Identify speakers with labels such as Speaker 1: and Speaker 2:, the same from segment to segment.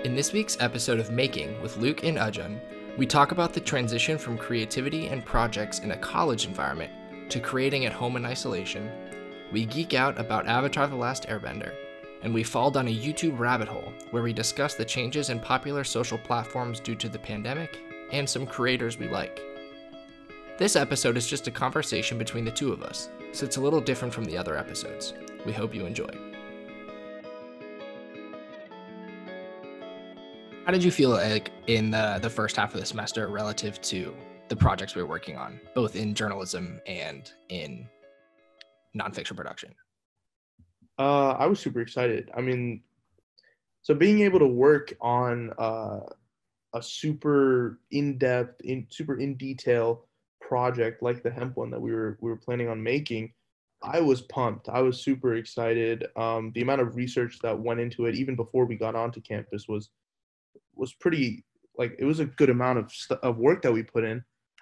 Speaker 1: In this week's episode of Making with Luke and Ajahn, we talk about the transition from creativity and projects in a college environment to creating at home in isolation. We geek out about Avatar: The Last Airbender, and we fall down a YouTube rabbit hole where we discuss the changes in popular social platforms due to the pandemic and some creators we like. This episode is just a conversation between the two of us, so it's a little different from the other episodes. We hope you enjoy. How did you feel like in the first half of the semester relative to the projects we were working on, both in journalism and in nonfiction production?
Speaker 2: I was super excited. So being able to work on a super in-depth, super in detail project like the hemp one that we were planning on making, I was pumped. I was super excited. The amount of research that went into it, even before we got onto campus, was pretty, like, it was a good amount of work that we put in.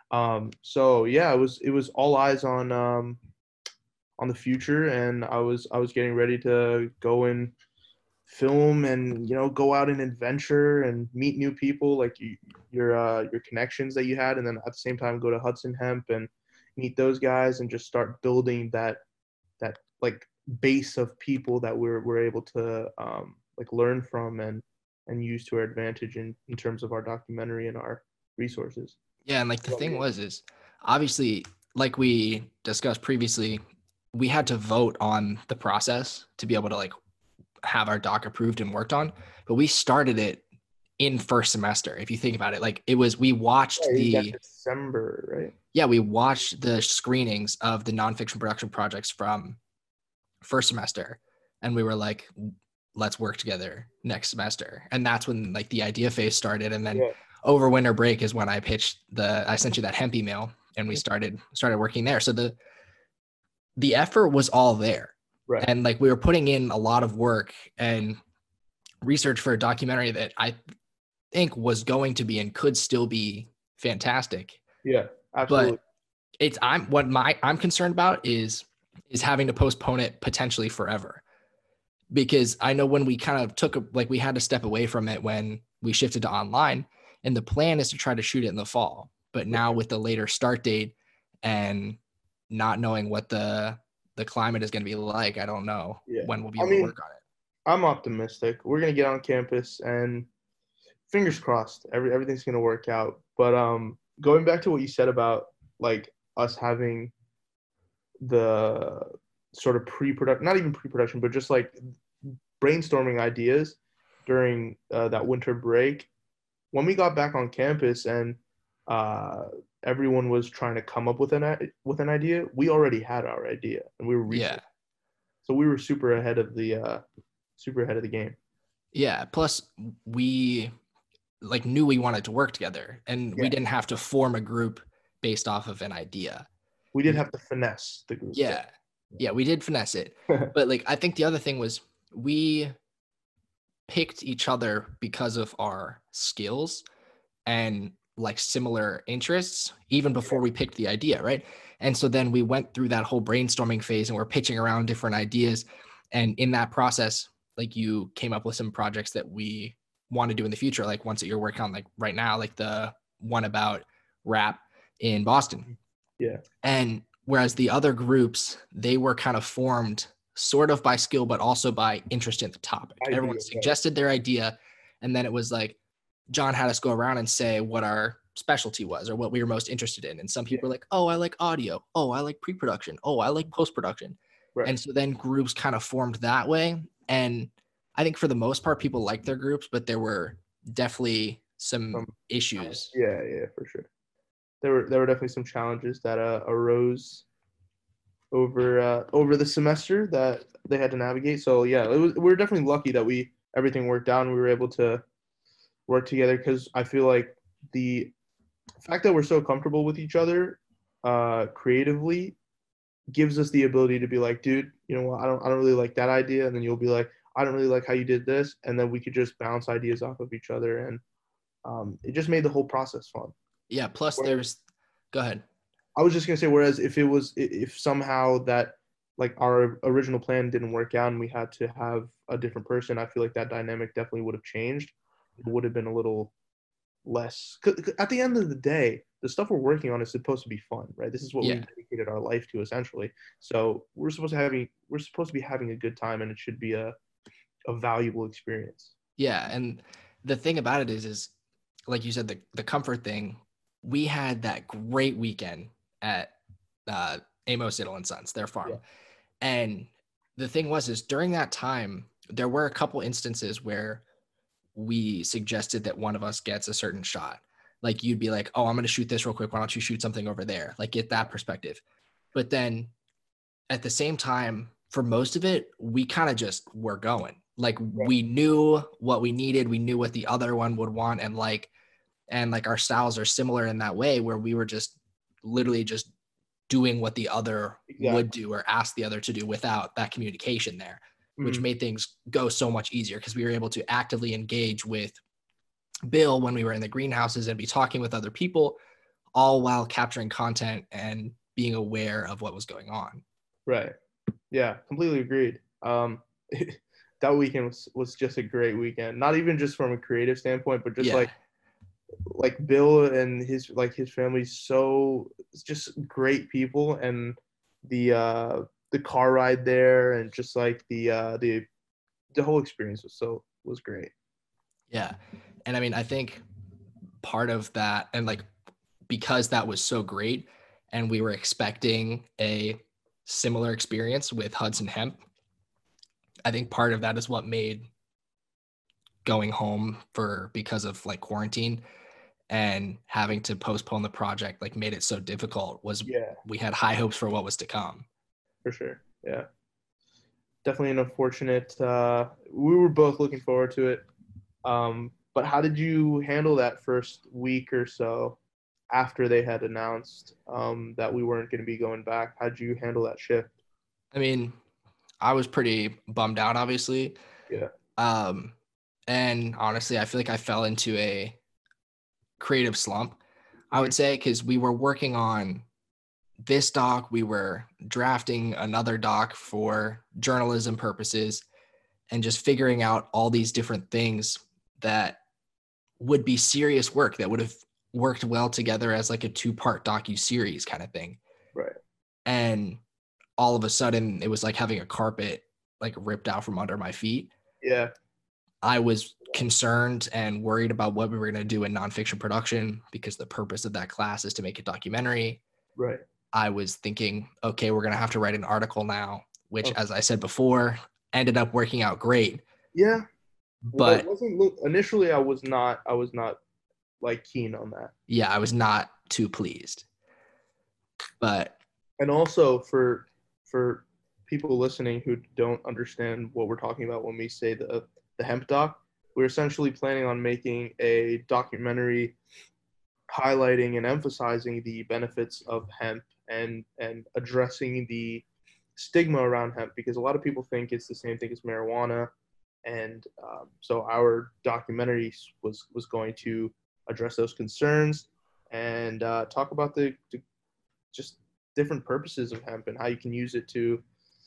Speaker 2: So yeah, it was all eyes on the future, and I was getting ready to go and film and go out and adventure and meet new people, like your connections that you had, and then at the same time go to Hudson Hemp and meet those guys and just start building that like base of people that we're able to like learn from and use to our advantage in terms of our documentary and our resources.
Speaker 1: Yeah, and like the thing is obviously, like we discussed previously, we had to vote on the process to be able to like have our doc approved and worked on, but we started it in first semester. If you think about it, like we watched
Speaker 2: December, right?
Speaker 1: Yeah, we watched the screenings of the nonfiction production projects from first semester, and we were like, let's work together next semester. And that's when like the idea phase started. And then over winter break is when I sent you that hemp email, and we started working there. So the effort was all there.
Speaker 2: Right.
Speaker 1: And like we were putting in a lot of work and research for a documentary that I think was going to be and could still be fantastic.
Speaker 2: Yeah, absolutely.
Speaker 1: But I'm concerned about is having to postpone it potentially forever. Because I know when we kind of we had to step away from it when we shifted to online, and the plan is to try to shoot it in the fall. But now with the later start date and not knowing what the climate is going to be like, I don't know when we'll be able to work on it.
Speaker 2: I'm optimistic. We're going to get on campus, and fingers crossed, everything's going to work out. But going back to what you said about like us having the sort of pre-production, not even pre-production, but just like brainstorming ideas during that winter break. When we got back on campus and everyone was trying to come up with an idea, we already had our idea, and we were researching. So we were super ahead of the game.
Speaker 1: Yeah. Plus, we like knew we wanted to work together, and we didn't have to form a group based off of an idea.
Speaker 2: We did have to finesse the group.
Speaker 1: Yeah, we did finesse it. But like, I think the other thing was we picked each other because of our skills and like similar interests, even before we picked the idea, right? And so then we went through that whole brainstorming phase, and we're pitching around different ideas. And in that process, like, you came up with some projects that we want to do in the future, like ones that you're working on, like right now, like the one about rap in Boston.
Speaker 2: Yeah.
Speaker 1: And whereas the other groups, they were kind of formed sort of by skill, but also by interest in the topic. Everyone suggested their idea, and then it was like John had us go around and say what our specialty was or what we were most interested in. And some people were like, oh, I like audio. Oh, I like pre-production. Oh, I like post-production. Right. And so then groups kind of formed that way. And I think for the most part, people liked their groups, but there were definitely some issues.
Speaker 2: Yeah, for sure. There were definitely some challenges that arose over the semester that they had to navigate. So yeah, we're definitely lucky that everything worked out and we were able to work together, because I feel like the fact that we're so comfortable with each other creatively gives us the ability to be like, dude, you know what, I don't really like that idea, and then you'll be like, I don't really like how you did this, and then we could just bounce ideas off of each other, and it just made the whole process fun.
Speaker 1: Yeah, plus go ahead.
Speaker 2: I was just gonna say, whereas if somehow that like our original plan didn't work out and we had to have a different person, I feel like that dynamic definitely would have changed. it would have been a little less. 'Cause at the end of the day, the stuff we're working on is supposed to be fun, right? This is what
Speaker 1: Yeah.
Speaker 2: we've dedicated our life to, essentially. So we're supposed to be having a good time, and it should be a valuable experience.
Speaker 1: Yeah. And the thing about it is like you said, the comfort thing, we had that great weekend at Amos Siddle and Sons, their
Speaker 2: Yeah.
Speaker 1: farm. And the thing is during that time, there were a couple instances where we suggested that one of us gets a certain shot. Like you'd be like, oh, I'm going to shoot this real quick. Why don't you shoot something over there? Like get that perspective. But then at the same time, for most of it, we kind of just were going. Like we knew what we needed. We knew what the other one would want. And like our styles are similar in that way where we were just literally just doing what the other would
Speaker 2: Exactly.
Speaker 1: do or ask the other to do without that communication there, which
Speaker 2: Mhm.
Speaker 1: made things go so much easier because we were able to actively engage with Bill when we were in the greenhouses and be talking with other people, all while capturing content and being aware of what was going on.
Speaker 2: Right. Yeah, completely agreed. That weekend was just a great weekend. Not even just from a creative standpoint, but just
Speaker 1: Yeah.
Speaker 2: like Bill and his family's so it's just great people, and the car ride there, and just like the whole experience was great.
Speaker 1: Yeah. And I mean, I think part of that, and like because that was so great and we were expecting a similar experience with Hudson Hemp, I think part of that is what made going home because of like quarantine and having to postpone the project like made it so difficult was
Speaker 2: Yeah,
Speaker 1: we had high hopes for what was to come.
Speaker 2: for sure. Yeah, definitely an unfortunate. We were both looking forward to it. But how did you handle that first week or so after they had announced that we weren't going to be going back? How did you handle that shift?
Speaker 1: I mean, I was pretty bummed out, obviously.
Speaker 2: Yeah,
Speaker 1: Um, and honestly, I feel like I fell into a creative slump, I
Speaker 2: Mhm.
Speaker 1: would say, because we were working on this doc, we were drafting another doc for journalism purposes, and just figuring out all these different things that would be serious work that would have worked well together as like a two-part docu-series kind of thing.
Speaker 2: right.
Speaker 1: And all of a sudden it was like having a carpet like ripped out from under my feet.
Speaker 2: Yeah,
Speaker 1: I was concerned and worried about what we were going to do in nonfiction production because the purpose of that class is to make a documentary.
Speaker 2: right.
Speaker 1: I was thinking, okay, we're going to have to write an article now, which,
Speaker 2: Oh,
Speaker 1: as I said before, ended up working out great.
Speaker 2: yeah. Well, it
Speaker 1: But
Speaker 2: wasn't look initially. I was not like keen on that.
Speaker 1: yeah, I was not too pleased. But
Speaker 2: And also for people listening who don't understand what we're talking about when we say the hemp doc, we're essentially planning on making a documentary highlighting and emphasizing the benefits of hemp, and addressing the stigma around hemp, because a lot of people think it's the same thing as marijuana, and so our documentary was going to address those concerns, and talk about the just different purposes of hemp and how you can use it to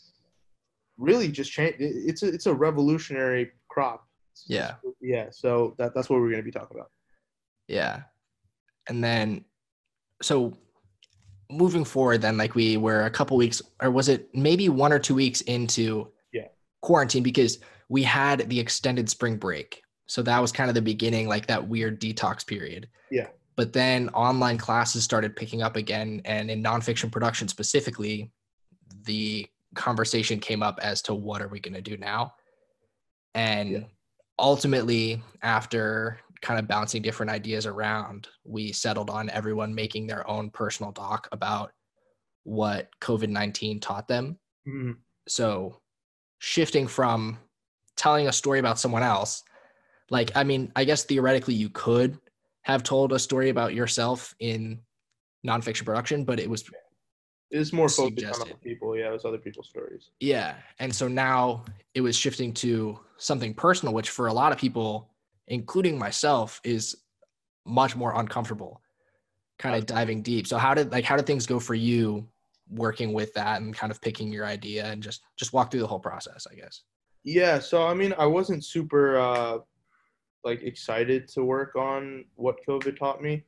Speaker 2: really just change. It's a revolutionary crop.
Speaker 1: yeah,
Speaker 2: Yeah, so that's what we're going to be talking about.
Speaker 1: yeah. And then, so moving forward, then, like we were a couple weeks, or was it maybe 1 or 2 weeks into
Speaker 2: Yeah,
Speaker 1: quarantine because we had the extended spring break. So that was kind of the beginning, like that weird detox period.
Speaker 2: yeah,
Speaker 1: But then online classes started picking up again. And in nonfiction production specifically, the conversation came up as to what are we going to do now?
Speaker 2: yeah.
Speaker 1: And ultimately, after kind of bouncing different ideas around, we settled on everyone making their own personal doc about what COVID-19 taught them.
Speaker 2: Mhm.
Speaker 1: So shifting from telling a story about someone else, like, I mean, I guess theoretically you could have told a story about yourself in nonfiction production, but it was
Speaker 2: It's more focused on
Speaker 1: suggested.
Speaker 2: other people. Yeah, it's other people's stories.
Speaker 1: Yeah. And so now it was shifting to something personal, which for a lot of people, including myself, is much more uncomfortable, kind of diving deep. So how did things go for you working with that and kind of picking your idea and just walk through the whole process, I guess?
Speaker 2: Yeah, so I mean, I wasn't super like excited to work on what COVID taught me,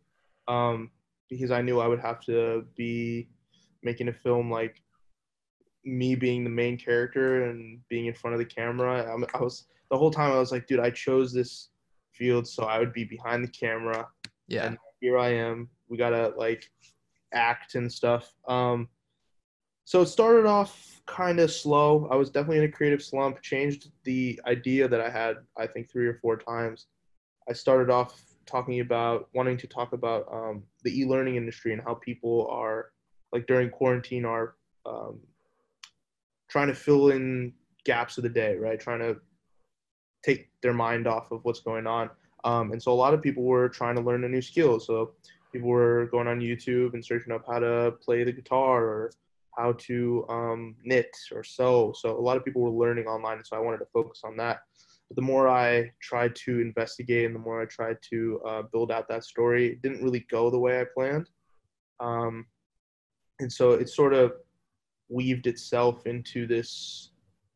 Speaker 2: because I knew I would have to be making a film like me being the main character and being in front of the camera. I was the whole time I was like, dude, I chose this field so I would be behind the camera,
Speaker 1: Yeah.
Speaker 2: and here I am. We gotta like act and stuff. So it started off kind of slow. I was definitely in a creative slump. Changed the idea that I had, I think, 3 or 4 times. I started off wanting to talk about the e-learning industry and how people are like during quarantine are um, trying to fill in gaps of the day, right? Trying to take their mind off of what's going on. And so a lot of people were trying to learn a new skill. So people were going on YouTube and searching up how to play the guitar or how to knit or sew. So a lot of people were learning online. And so I wanted to focus on that. But the more I tried to investigate and the more I tried to build out that story, it didn't really go the way I planned. Um, and so it sort of weaved itself into this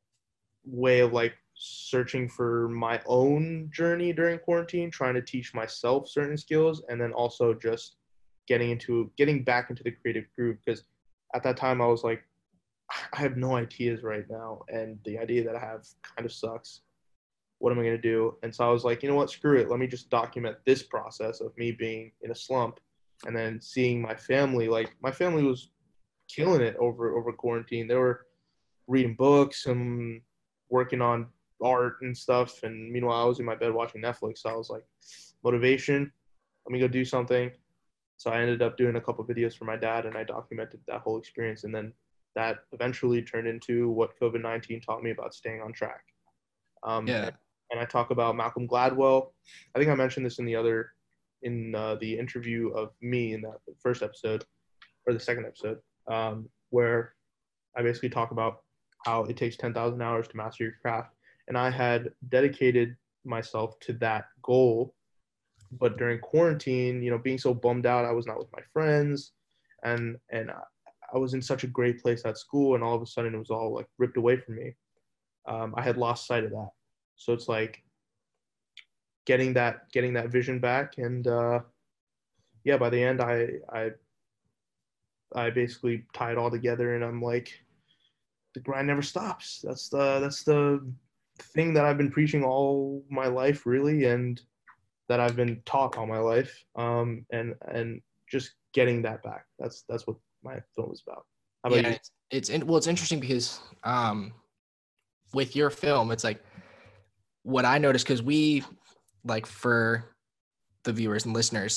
Speaker 2: way of like searching for my own journey during quarantine, trying to teach myself certain skills, and then also just getting back into the creative groove. Because at that time I was like, I have no ideas right now, and the idea that I have kind of sucks. What am I going to do? And so I was like, you know what, screw it. Let me just document this process of me being in a slump, and then seeing my family. Like my family was killing it over quarantine. They were reading books and working on art and stuff. And meanwhile, I was in my bed watching Netflix. So I was like, motivation, let me go do something. So I ended up doing a couple videos for my dad, and I documented that whole experience. And then that eventually turned into what COVID-19 taught me about staying on track.
Speaker 1: Yeah.
Speaker 2: And I talk about Malcolm Gladwell. I think I mentioned this in the interview of me in that first episode or the second episode, where I basically talk about how it takes 10,000 hours to master your craft. And I had dedicated myself to that goal. But during quarantine, being so bummed out, I was not with my friends, and I was in such a great place at school, and all of a sudden it was all like ripped away from me. I had lost sight of that. So it's like getting that vision back, and yeah, by the end, I basically tie it all together, and I'm like, the grind never stops. That's the thing that I've been preaching all my life, really, and that I've been taught all my life. And just getting that back. That's what my film is about. How about
Speaker 1: Yeah.
Speaker 2: you?
Speaker 1: It's interesting because with your film, it's like what I noticed, because we, like, for the viewers and listeners,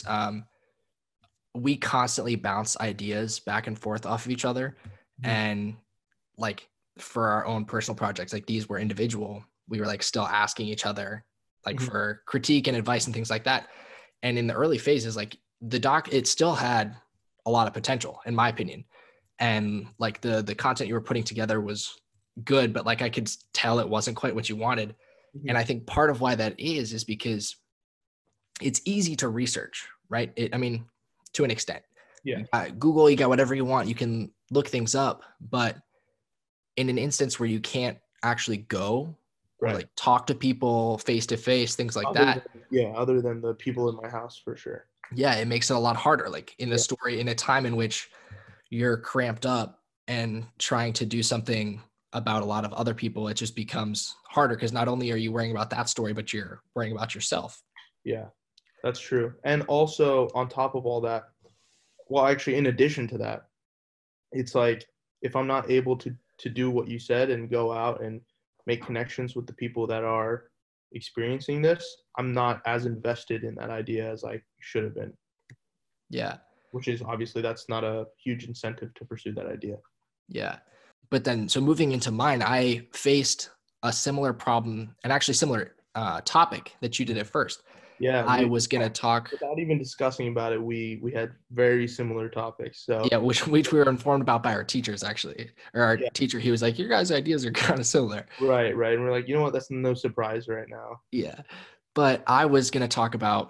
Speaker 1: we constantly bounce ideas back and forth off of each other.
Speaker 2: Mhm.
Speaker 1: And like for our own personal projects, like these were individual, we were like still asking each other like
Speaker 2: Mhm.
Speaker 1: for critique and advice and things like that. And in the early phases, like it still had a lot of potential in my opinion. And like the content you were putting together was good, but like I could tell it wasn't quite what you wanted. And
Speaker 2: Mhm.
Speaker 1: I think part of why that is because it's easy to research, right? I mean, to an extent.
Speaker 2: Yeah.
Speaker 1: You got Google, you got whatever you want, you can look things up, but in an instance where you can't actually go or
Speaker 2: Right.
Speaker 1: like talk to people face to face, things like
Speaker 2: Other
Speaker 1: that,
Speaker 2: than yeah, other than the people in my house for sure.
Speaker 1: yeah, it makes it a lot harder. Like in a
Speaker 2: Yeah.
Speaker 1: story, in a time in which you're cramped up and trying to do something about a lot of other people, it just becomes harder because not only are you worrying about that story, but you're worrying about yourself.
Speaker 2: Yeah. That's true. And also on top of all that, well, actually, in addition to that, it's like if I'm not able to do what you said and go out and make connections with the people that are experiencing this, I'm not as invested in that idea as I should have been,
Speaker 1: Yeah.
Speaker 2: which is obviously that's not a huge incentive to pursue that idea.
Speaker 1: Yeah. But then, so moving into mine, I faced a similar problem and actually similar topic that you did at first.
Speaker 2: Yeah,
Speaker 1: I was going to talk,
Speaker 2: without even discussing about it, we had very similar topics. So
Speaker 1: yeah, which we were informed about by our teachers actually, or our
Speaker 2: yeah,
Speaker 1: teacher. He was like, your guys' ideas are kind of similar.
Speaker 2: right. And we're like, you know what? That's no surprise right now.
Speaker 1: Yeah. But I was going to talk about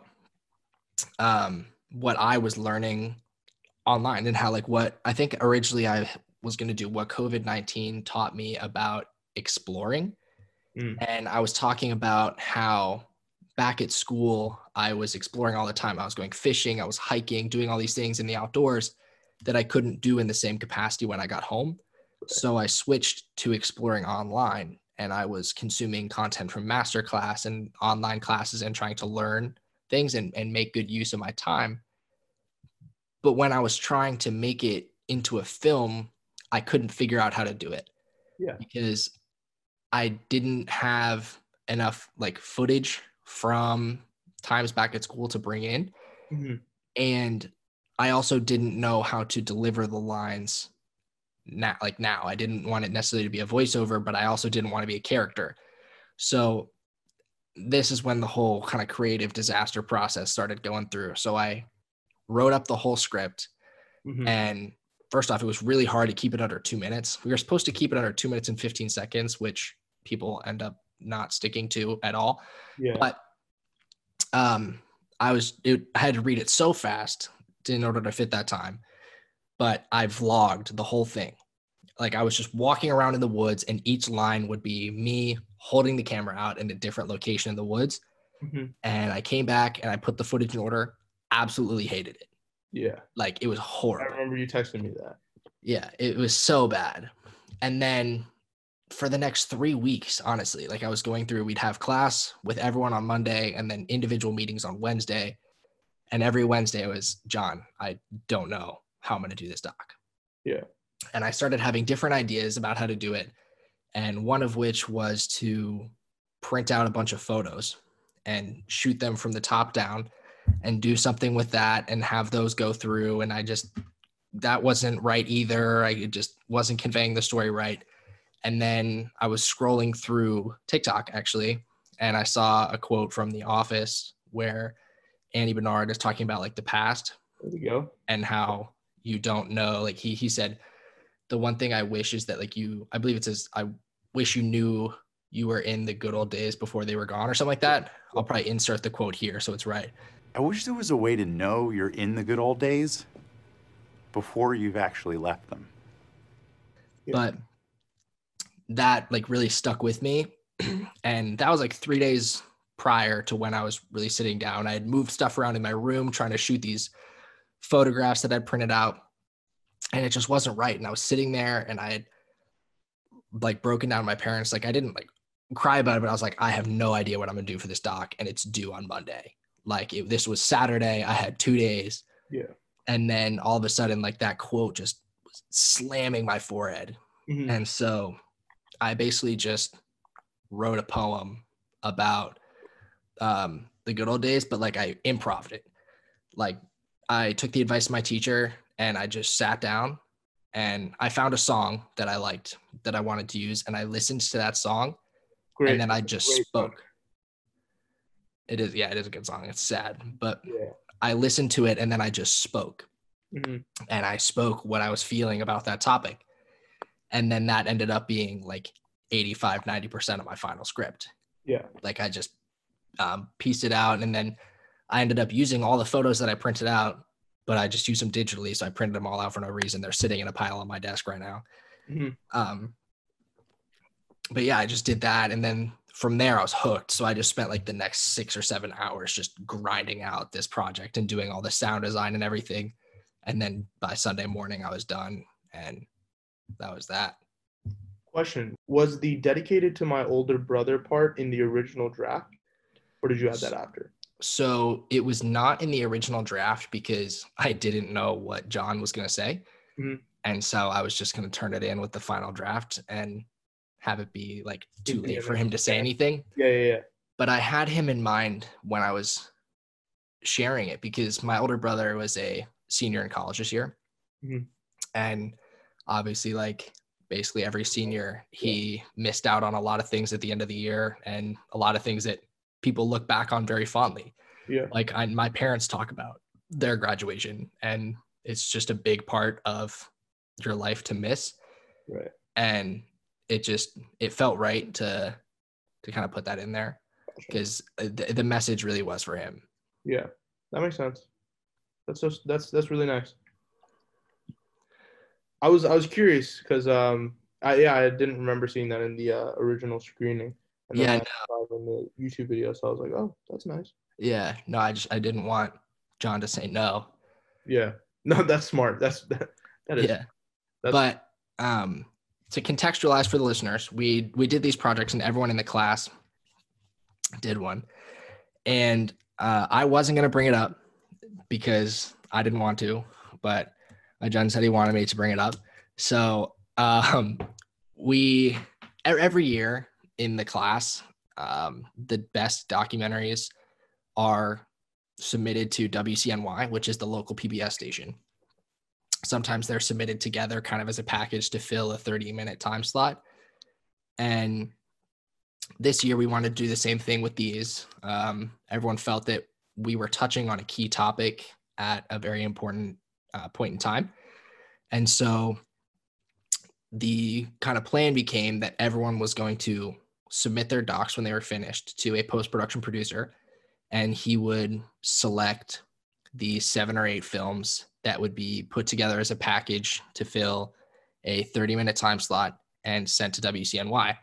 Speaker 1: what I was learning online and how, like, what I think originally I was going to do, what COVID-19 taught me about exploring.
Speaker 2: Mm,
Speaker 1: And I was talking about how back at school, I was exploring all the time. I was going fishing, I was hiking, doing all these things in the outdoors that I couldn't do in the same capacity when I got home. So I switched to exploring online, and I was consuming content from masterclass and online classes and trying to learn things and make good use of my time. But when I was trying to make it into a film, I couldn't figure out how to do it
Speaker 2: Yeah.
Speaker 1: because I didn't have enough like footage from times back at school to bring in.
Speaker 2: Mhm.
Speaker 1: And I also didn't know how to deliver the lines now. Like now, I didn't want it necessarily to be a voiceover, but I also didn't want to be a character. So this is when the whole kind of creative disaster process started going through. So I wrote up the whole script,
Speaker 2: Mhm.
Speaker 1: and first off, it was really hard to keep it under 2 minutes. We were supposed to keep it under 2 minutes and 15 seconds, which people end up not sticking to at all.
Speaker 2: Yeah.
Speaker 1: But I had to read it so fast in order to fit that time. But I vlogged the whole thing. Like I was just walking around in the woods, and each line would be me holding the camera out in a different location in the woods.
Speaker 2: Mhm.
Speaker 1: And I came back and I put the footage in order. Absolutely hated it.
Speaker 2: Yeah.
Speaker 1: Like it was
Speaker 2: I
Speaker 1: horrible.
Speaker 2: remember you texting me that.
Speaker 1: Yeah, it was so bad. And then for the next 3 weeks, honestly, like I was going through, we'd have class with everyone on Monday and then individual meetings on Wednesday. And every Wednesday it was, John, I don't know how I'm going to do this doc.
Speaker 2: Yeah.
Speaker 1: And I started having different ideas about how to do it. And one of which was to print out a bunch of photos and shoot them from the top down and do something with that and have those go through. And that wasn't right either. I just wasn't conveying the story right. And then I was scrolling through TikTok actually, and I saw a quote from The Office where Andy Bernard is talking about like the past
Speaker 2: There we go.
Speaker 1: and how you don't know. Like he said, the one thing I wish is that like I believe it says, I wish you knew you were in the good old days before they were gone or something like that. I'll probably insert the quote here so it's right.
Speaker 3: I wish there was a way to know you're in the good old days before you've actually left them.
Speaker 2: Yeah.
Speaker 1: But that like really stuck with me. And that was like 3 days prior to when I was really sitting down. I had moved stuff around in my room trying to shoot these photographs that I'd printed out, and it just wasn't right. And I was sitting there and I had like broken down to my parents. Like I didn't like cry about it, but I was like, I have no idea what I'm gonna do for this doc, and it's due on Monday. Like this was Saturday. I had 2 days.
Speaker 2: Yeah.
Speaker 1: And then all of a sudden, like that quote just was slamming my forehead.
Speaker 2: Mhm.
Speaker 1: And so I basically just wrote a poem about the good old days, but like I improv'd it. Like I took the advice of my teacher and I just sat down and I found a song that I liked that I wanted to use, and I listened to that song.
Speaker 2: Great.
Speaker 1: And then I just
Speaker 2: Great song.
Speaker 1: spoke. It is a good song. It's sad, but
Speaker 2: Yeah.
Speaker 1: I listened to it and then I just spoke.
Speaker 2: Mhm.
Speaker 1: And I spoke what I was feeling about that topic. And then that ended up being like 85-90% of my final script.
Speaker 2: Yeah.
Speaker 1: Like I just pieced it out, and then I ended up using all the photos that I printed out, but I just used them digitally. So I printed them all out for no reason. They're sitting in a pile on my desk right now.
Speaker 2: Mhm.
Speaker 1: But yeah, I just did that. And then from there I was hooked. So I just spent like the next 6 or 7 hours just grinding out this project and doing all the sound design and everything. And then by Sunday morning I was done, and that was that.
Speaker 2: Question: was the dedicated to my older brother part in the original draft, or did you add that after?
Speaker 1: So it was not in the original draft because I didn't know what John was going to say.
Speaker 2: Mhm.
Speaker 1: And so I was just going to turn it in with the final draft and have it be like too late for him to say anything.
Speaker 2: Yeah.
Speaker 1: But I had him in mind when I was sharing it because my older brother was a senior in college this year.
Speaker 2: Mhm.
Speaker 1: And obviously, like basically every senior, he missed out on a lot of things at the end of the year and a lot of things that people look back on very fondly.
Speaker 2: Yeah.
Speaker 1: Like my parents talk about their graduation, and it's just a big part of your life to miss.
Speaker 2: Right.
Speaker 1: And it felt right to kind of put that in there because the message really was for him.
Speaker 2: Yeah, that makes sense. That's really nice. I was curious because I didn't remember seeing that in the original screening. and then
Speaker 1: Yeah,
Speaker 2: I saw it in the YouTube video, so I was like, oh, that's nice.
Speaker 1: yeah. No, I didn't want John to say no.
Speaker 2: Yeah, no, that's smart. That is
Speaker 1: Yeah.
Speaker 2: that's
Speaker 1: But to contextualize for the listeners, we did these projects and everyone in the class did one. And I wasn't going to bring it up because I didn't want to, but John said he wanted me to bring it up. So we every year in the class, the best documentaries are submitted to WCNY, which is the local PBS station. Sometimes they're submitted together kind of as a package to fill a 30-minute time slot. And this year we wanted to do the same thing with these. Everyone felt that we were touching on a key topic at a very important point in time. And so the kind of plan became that everyone was going to submit their docs when they were finished to a post-production producer, and he would select the 7 or 8 films that would be put together as a package to fill a 30-minute time slot and sent to WCNY.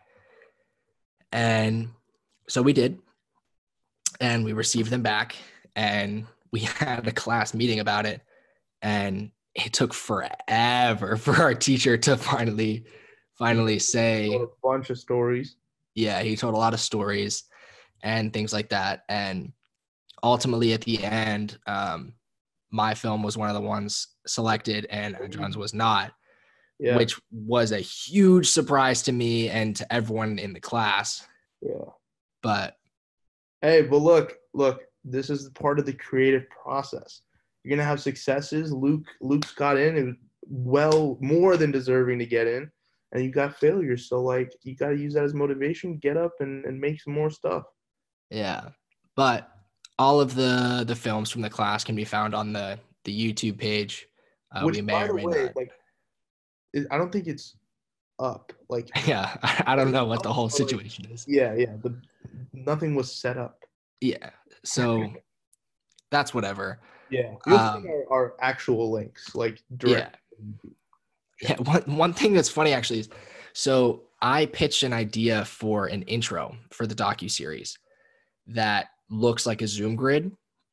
Speaker 1: And so we did, and we received them back, and we had a class meeting about it, and it took forever for our teacher to finally say
Speaker 2: a bunch of stories.
Speaker 1: Yeah, he told a lot of stories and things like that. And ultimately at the end, my film was one of the ones selected and John's was not, which was a huge surprise to me and to everyone in the class.
Speaker 2: Yeah.
Speaker 1: But
Speaker 2: hey, but look, this is part of the creative process. You're gonna have successes. Luke's got in. It was well more than deserving to get in. And you got failures. So like you gotta use that as motivation, get up and make some more stuff.
Speaker 1: Yeah. But all of the films from the class can be found on the YouTube page.
Speaker 2: Which,
Speaker 1: we may
Speaker 2: by
Speaker 1: or
Speaker 2: the
Speaker 1: may
Speaker 2: way,
Speaker 1: not.
Speaker 2: like I don't think it's up. Like
Speaker 1: yeah, I don't know what the whole situation is.
Speaker 2: Yeah. Nothing was set up.
Speaker 1: Yeah. So that's whatever.
Speaker 2: Yeah. You'll find our actual links, like direct.
Speaker 1: Yeah. One thing that's funny actually is, so I pitched an idea for an intro for the docuseries that looks like a Zoom grid.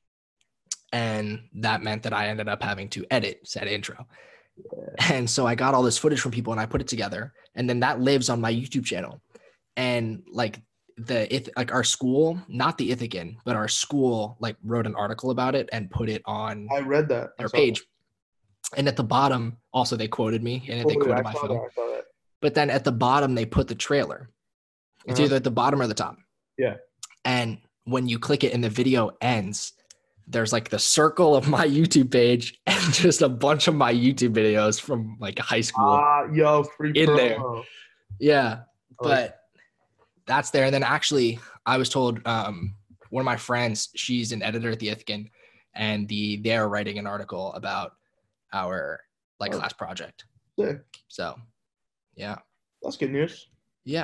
Speaker 1: And that meant that I ended up having to edit said intro. Yeah. And so I got all this footage from people and I put it together, and then that lives on my YouTube channel. And like our school, not the Ithacan, but our school like wrote an article about it and put it on
Speaker 2: I read that
Speaker 1: their page. That. And at the bottom, also they quoted me and they quoted my film. But then at the bottom, they put the trailer. It's either at the bottom or the top.
Speaker 2: Yeah.
Speaker 1: And when you click it and the video ends, there's like the circle of my YouTube page and just a bunch of my YouTube videos from like high school.
Speaker 2: Free
Speaker 1: in
Speaker 2: promo.
Speaker 1: There. Yeah. But that's there. And then actually I was told one of my friends, she's an editor at the Ithacan, and they're writing an article about our class project.
Speaker 2: Yeah.
Speaker 1: So yeah.
Speaker 2: That's good news.
Speaker 1: Yeah.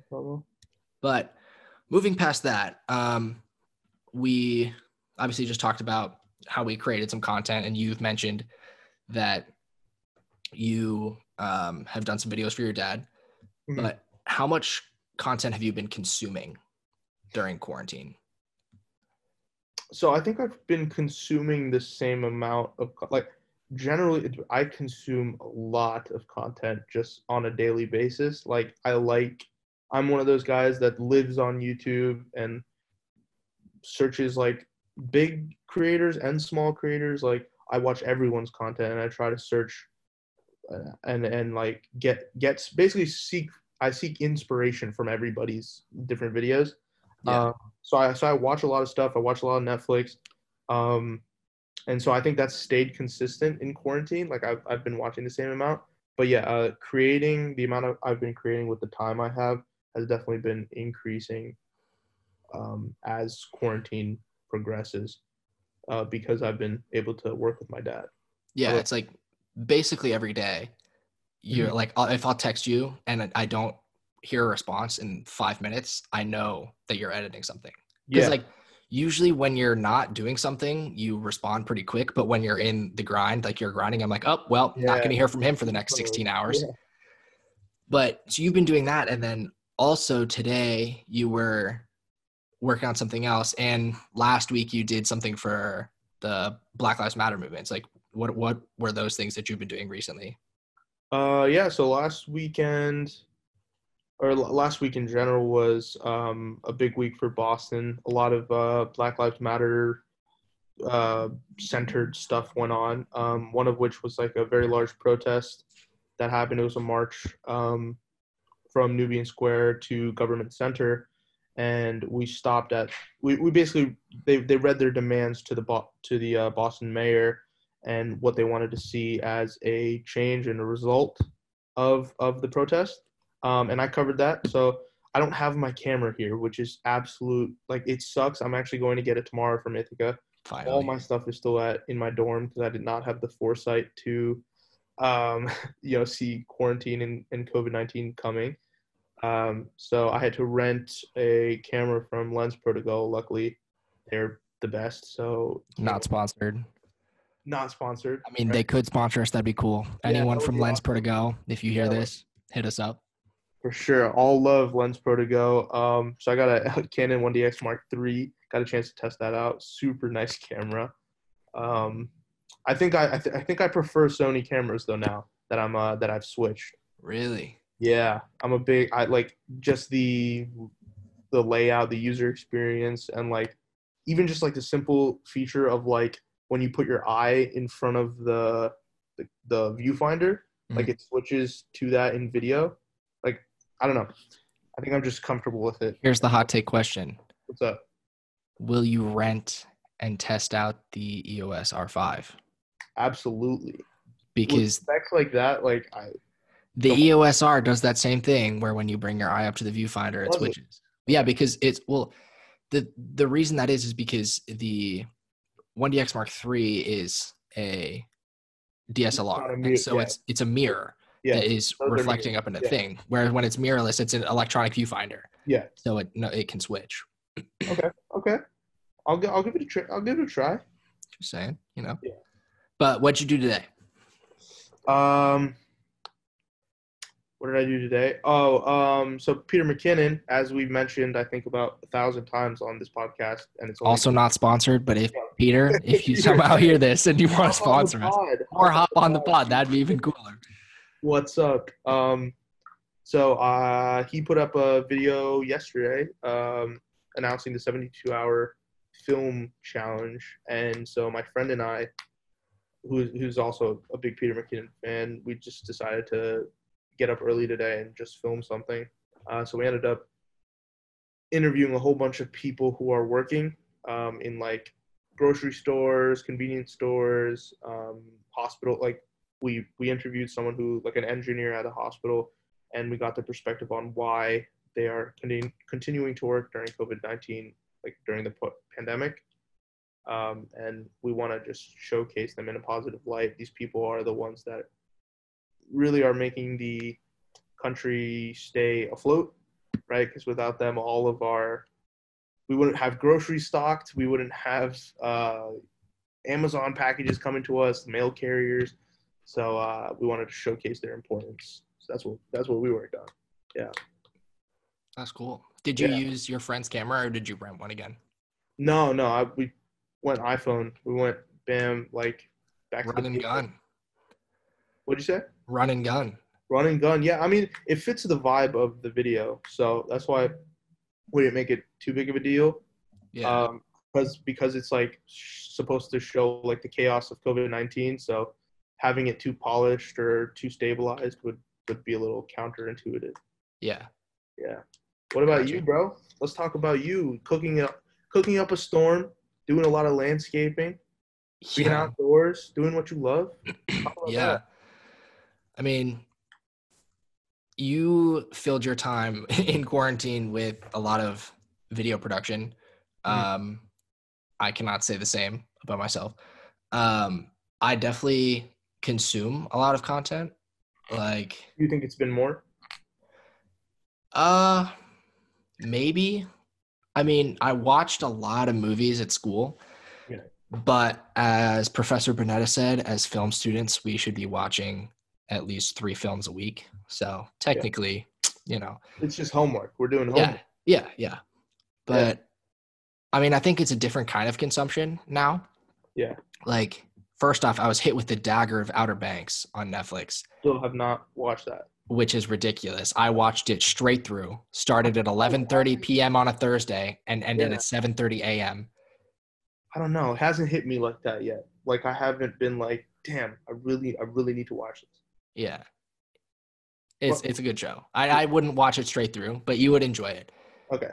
Speaker 1: But moving past that, we obviously just talked about how we created some content, and you've mentioned that you have done some videos for your dad. Mm-hmm. But how much content have you been consuming during quarantine?
Speaker 2: So I think I've been consuming the same amount of generally I consume a lot of content just on a daily basis. I'm one of those guys that lives on YouTube and searches like big creators and small creators. Like I watch everyone's content and I try to search and like basically seek inspiration from everybody's different videos.
Speaker 1: Yeah.
Speaker 2: So I watch a lot of stuff. I watch a lot of Netflix. And so I think that's stayed consistent in quarantine. Like I've been watching the same amount, but yeah, creating the amount I've been creating with the time I have has definitely been increasing as quarantine progresses, because I've been able to work with my dad.
Speaker 1: Yeah, it's like basically every day you're like, if I'll text you and I don't hear a response in 5 minutes, I know that you're editing something. Because like usually when you're not doing something, you respond pretty quick. But when you're in the grind, like you're grinding, I'm like, oh, well, not going to hear from him for the next 16 hours. Yeah. But so you've been doing that. And then also today you were working on something else, and last week you did something for the Black Lives Matter movements. Like, what were those things that you've been doing recently?
Speaker 2: Yeah. So last weekend, or last week in general, was a big week for Boston. A lot of Black Lives Matter centered stuff went on. One of which was like a very large protest that happened. It was a march from Nubian Square to Government Center, and we stopped at we basically they read their demands to the Boston mayor and what they wanted to see as a change and a result of the protest. And I covered that. So I don't have my camera here, which is absolute, like, it sucks. I'm actually going to get it tomorrow from Ithaca.
Speaker 1: Finally.
Speaker 2: All my stuff is still in my dorm because I did not have the foresight to see quarantine and COVID-19 coming. So I had to rent a camera from Lens Pro to go. Luckily, they're the best. So
Speaker 1: Not sponsored.
Speaker 2: not sponsored.
Speaker 1: I mean, they could sponsor us. That'd be cool.
Speaker 2: Yeah,
Speaker 1: Anyone
Speaker 2: that would
Speaker 1: from
Speaker 2: be
Speaker 1: Lens Pro to
Speaker 2: awesome.
Speaker 1: go, if you hear
Speaker 2: Yeah.
Speaker 1: this, hit us up.
Speaker 2: For sure. All love Lens Pro to go. So I got a Canon 1DX Mark III. Got a chance to test that out. Super nice camera. I think I prefer Sony cameras though now that I've switched.
Speaker 1: Really?
Speaker 2: Yeah, I like just the layout, the user experience, and like even just like the simple feature of like when you put your eye in front of the viewfinder, like it switches to that in video. Like, I don't know. I think I'm just comfortable with it.
Speaker 1: Here's the hot take question.
Speaker 2: What's up?
Speaker 1: Will you rent and test out the EOS R5?
Speaker 2: Absolutely.
Speaker 1: Because
Speaker 2: with specs like that, like
Speaker 1: the EOS R does that same thing where when you bring your eye up to the viewfinder, it switches. Yeah, because the reason that is because the 1DX Mark III is a DSLR, so it's a mirror that is reflecting up in a thing. Whereas when it's mirrorless, it's an electronic viewfinder.
Speaker 2: Yeah.
Speaker 1: So it can switch.
Speaker 2: Okay. I'll give it a try.
Speaker 1: Just saying, Yeah.
Speaker 2: But
Speaker 1: what'd you do today?
Speaker 2: What did I do today? So Peter McKinnon, as we've mentioned, I think about 1,000 times on this podcast, and it's
Speaker 1: also not sponsored. But if Peter, if you somehow hear this and you want to sponsor us, or hop on the pod, that'd be even cooler.
Speaker 2: What's up? So he put up a video yesterday announcing the 72-hour film challenge, and so my friend and I, who's also a big Peter McKinnon fan, we just decided to get up early today and just film something. So we ended up interviewing a whole bunch of people who are working in like grocery stores, convenience stores, hospital. Like we interviewed someone who, like, an engineer at a hospital, and we got the perspective on why they are continuing to work during COVID-19, like during the pandemic. And we want to just showcase them in a positive light. These people are the ones that really are making the country stay afloat, right? Because without them, we wouldn't have groceries stocked. We wouldn't have Amazon packages coming to us, mail carriers. So we wanted to showcase their importance. So that's what we worked on. Yeah.
Speaker 1: That's cool. Did you use your friend's camera, or did you rent one again?
Speaker 2: No. We went iPhone. We went bam, like back
Speaker 1: Run and gun.
Speaker 2: What'd you say?
Speaker 1: Run and gun.
Speaker 2: Run and gun. Yeah, I mean, it fits the vibe of the video, so that's why we didn't make it too big of a deal.
Speaker 1: Yeah.
Speaker 2: Because it's like supposed to show like the chaos of COVID-19, so having it too polished or too stabilized would be a little counterintuitive.
Speaker 1: Yeah.
Speaker 2: Yeah. What about you, bro? Let's talk about you cooking up a storm, doing a lot of landscaping, being outdoors, doing what you love.
Speaker 1: Yeah. That. I mean, you filled your time in quarantine with a lot of video production. I cannot say the same about myself. I definitely consume a lot of content. Like,
Speaker 2: you think it's been more?
Speaker 1: Maybe. I mean, I watched a lot of movies at school.
Speaker 2: Yeah.
Speaker 1: But as Professor Bonetta said, as film students, we should be watching at least 3 films a week. So technically,
Speaker 2: It's just homework. We're doing homework.
Speaker 1: Yeah. But I mean, I think it's a different kind of consumption now.
Speaker 2: Yeah.
Speaker 1: Like, first off, I was hit with the Dagger of Outer Banks on Netflix,
Speaker 2: Still have not watched that.
Speaker 1: which is ridiculous. I watched it straight through. Started at 11:30 p.m. on a Thursday and ended at 7:30 a.m.
Speaker 2: I don't know. It hasn't hit me like that yet. Like I haven't been like, damn, I really need to watch this.
Speaker 1: Yeah. It's a good show. I wouldn't watch it straight through, but you would enjoy it.
Speaker 2: Okay.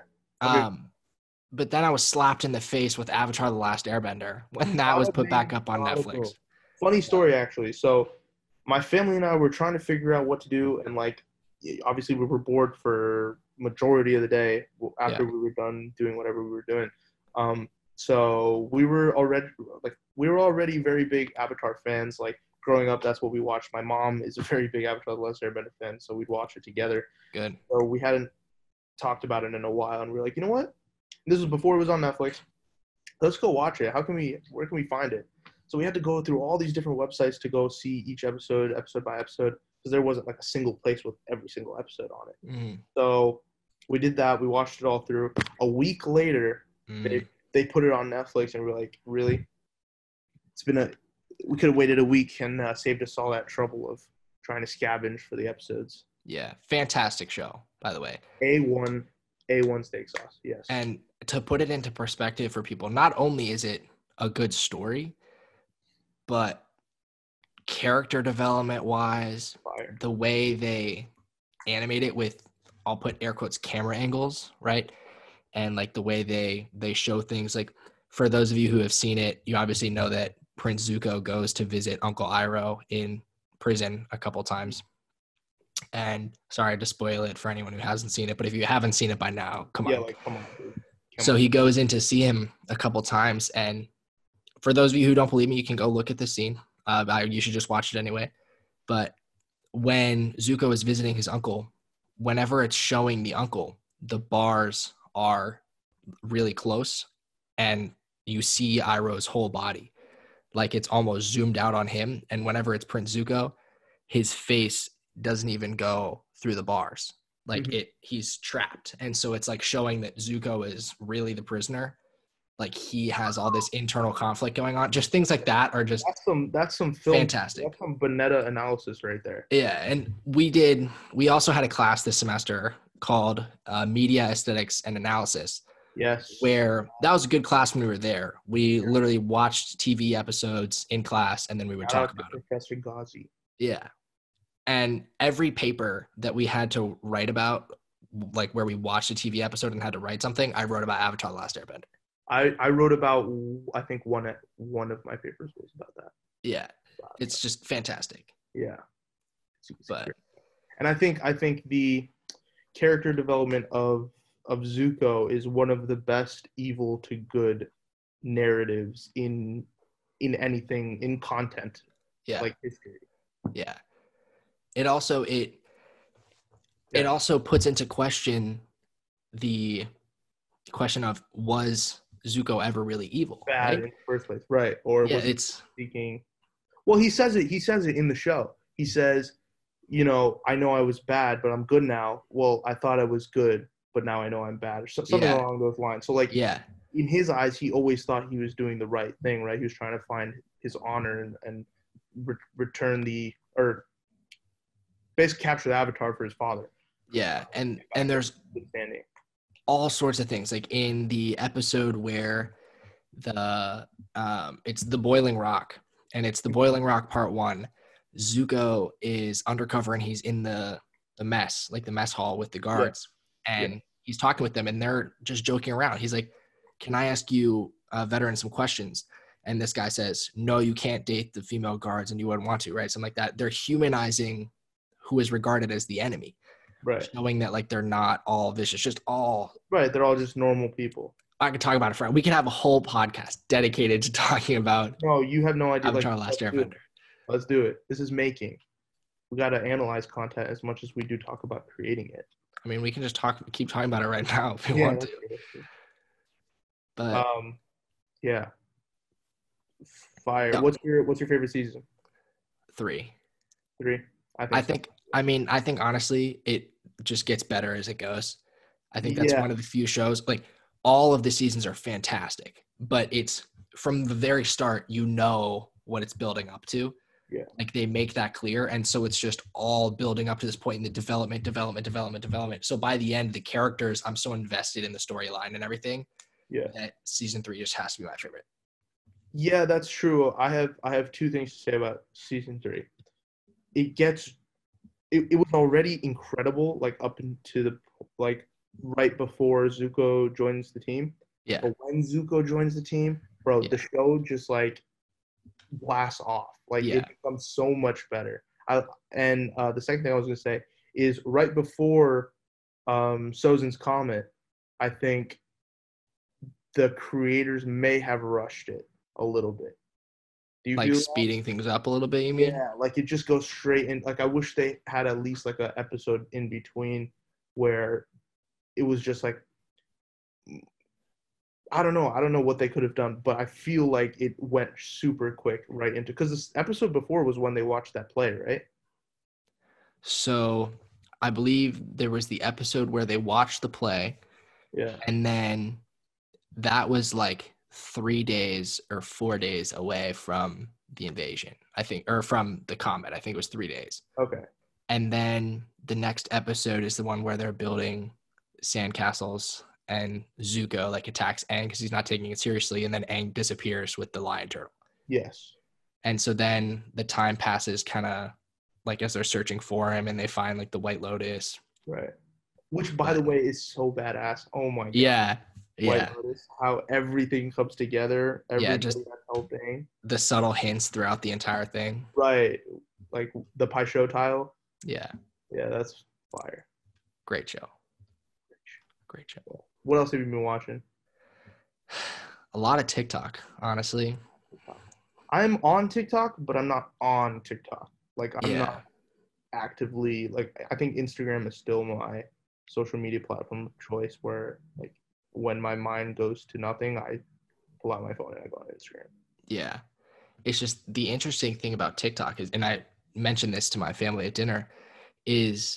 Speaker 1: But then I was slapped in the face with Avatar: The Last Airbender when that was put back up on Netflix.
Speaker 2: Funny story, actually. So my family and I were trying to figure out what to do, and like, obviously we were bored for majority of the day after we were done doing whatever we were doing. So we were already very big Avatar fans. Like growing up, that's what we watched. My mom is a very big Avatar: The Last Airbender fan, so we'd watch it together.
Speaker 1: Good.
Speaker 2: So we hadn't talked about it in a while, and we were like, you know what? This was before it was on Netflix. Let's go watch it. Where can we find it? So we had to go through all these different websites to go see each episode by episode, because there wasn't like a single place with every single episode on it.
Speaker 1: Mm-hmm.
Speaker 2: So we did that. We watched it all through. A week later, they put it on Netflix, and we're like, really? We could have waited a week and saved us all that trouble of trying to scavenge for the episodes.
Speaker 1: Yeah, fantastic show, by the way.
Speaker 2: A1 steak sauce, yes.
Speaker 1: And to put it into perspective for people, not only is it a good story, but character development wise, the way they animate it with, I'll put air quotes, camera angles, right? And like the way they show things, like for those of you who have seen it, you obviously know that Prince Zuko goes to visit Uncle Iroh in prison a couple times. And sorry to spoil it for anyone who hasn't seen it, but if you haven't seen it by now, come on.
Speaker 2: Come on, dude.
Speaker 1: So he goes in to see him a couple times, and for those of you who don't believe me, you can go look at this scene. You should just watch it anyway. But when Zuko is visiting his uncle, whenever it's showing the uncle, the bars are really close, and you see Iroh's whole body. Like it's almost zoomed out on him, and whenever it's Prince Zuko, his face doesn't even go through the bars. Like he's trapped. And so it's like showing that Zuko is really the prisoner. Like he has all this internal conflict going on. Just things like that are just
Speaker 2: that's some film,
Speaker 1: fantastic.
Speaker 2: That's some Bonetta analysis right there.
Speaker 1: Yeah. And we also had a class this semester called Media Aesthetics and Analysis.
Speaker 2: Yes.
Speaker 1: Where that was a good class when we were there. We literally watched TV episodes in class, and then we would talk about it.
Speaker 2: Professor Ghazi.
Speaker 1: Yeah. And every paper that we had to write about, like where we watched a TV episode and had to write something, I wrote about Avatar: The Last Airbender.
Speaker 2: I wrote about, I think one of my papers was about that.
Speaker 1: Yeah. It's just fantastic.
Speaker 2: Yeah.
Speaker 1: But
Speaker 2: and I think the character development of Zuko is one of the best evil to good narratives in anything, in content.
Speaker 1: Yeah.
Speaker 2: Like history.
Speaker 1: Yeah. It also puts into question the question of, was Zuko ever really evil?
Speaker 2: Bad
Speaker 1: right?
Speaker 2: in the first place, right? Or
Speaker 1: yeah,
Speaker 2: was he speaking? Well, he says it in the show. He says, I know I was bad, but I'm good now. Well, I thought I was good, but now I know I'm bad, or something along those lines. So like, in his eyes, he always thought he was doing the right thing, right? He was trying to find his honor and return or basically capture the Avatar for his father.
Speaker 1: Yeah, and there's all sorts of things, like in the episode where it's the Boiling Rock, and it's the Boiling Rock Part 1. Zuko is undercover and he's in the mess, like the mess hall with the guards, and he's talking with them, and they're just joking around. He's like, "Can I ask you, veteran, some questions?" And this guy says, "No, you can't date the female guards, and you wouldn't want to," right? Something like that. They're humanizing who is regarded as the enemy.
Speaker 2: Right.
Speaker 1: Showing that like they're not all vicious, just all
Speaker 2: right. They're all just normal people.
Speaker 1: I could talk about it forever. We could have a whole podcast dedicated to talking about.
Speaker 2: No, you have no idea.
Speaker 1: Avatar: Last Airbender.
Speaker 2: Let's do it. This is making. We got to analyze content as much as we do talk about creating it.
Speaker 1: I mean, we can just keep talking about it right now if we want to. But
Speaker 2: yeah. Fire. Yeah. What's your favorite season?
Speaker 1: 3.
Speaker 2: 3.
Speaker 1: I think honestly, just gets better as it goes. I think that's
Speaker 2: Yeah.
Speaker 1: one of the few shows, like all of the seasons are fantastic, but it's from the very start, you know what it's building up to.
Speaker 2: Yeah.
Speaker 1: Like they make that clear. And so it's just all building up to this point in the development. So by the end, the characters, I'm so invested in the storyline and everything
Speaker 2: Yeah.
Speaker 1: that season 3 just has to be my favorite.
Speaker 2: Yeah, that's true. I have two things to say about season 3. It was already incredible, like up into the like right before Zuko joins the team.
Speaker 1: Yeah.
Speaker 2: But when Zuko joins the team, bro,
Speaker 1: Yeah.
Speaker 2: the show just like blasts off. Like
Speaker 1: Yeah.
Speaker 2: it becomes so much better. The second thing I was gonna say is right before Sozin's Comet, I think the creators may have rushed it a little bit. Do you
Speaker 1: Like
Speaker 2: feel that?
Speaker 1: speeding things up a little bit, you mean?
Speaker 2: Yeah, like it just goes straight in. Like I wish they had at least like an episode in between where it was just like I don't know what they could have done, but I feel like it went super quick right into because this episode before was when they watched that play, right?
Speaker 1: So I believe there was the episode where they watched the play,
Speaker 2: Yeah.
Speaker 1: and then that was like 3 days or 4 days away from the invasion, I think, or from the comet. I think it was 3 days.
Speaker 2: Okay.
Speaker 1: And then the next episode is the one where they're building sandcastles and Zuko like attacks Aang because he's not taking it seriously, and then Aang disappears with the lion turtle.
Speaker 2: Yes.
Speaker 1: And so then the time passes kind of like as they're searching for him, and they find like the White Lotus.
Speaker 2: Right. Which, by the way, is so badass. Oh my god.
Speaker 1: Yeah.
Speaker 2: White
Speaker 1: Yeah.
Speaker 2: Lotus, how everything comes together. Everybody
Speaker 1: just
Speaker 2: that's helping.
Speaker 1: the subtle hints throughout the entire thing.
Speaker 2: Right. Like the Pai Sho tile.
Speaker 1: Yeah.
Speaker 2: Yeah, that's fire.
Speaker 1: Great show. Great show.
Speaker 2: What else have you been watching?
Speaker 1: A lot of TikTok, honestly.
Speaker 2: I'm on TikTok, but I'm not on TikTok. Like I'm
Speaker 1: Yeah.
Speaker 2: not actively like I think Instagram is still my social media platform of choice where like when my mind goes to nothing, I pull out my phone and I go on Instagram.
Speaker 1: Yeah. It's just the interesting thing about TikTok is, and I mentioned this to my family at dinner, is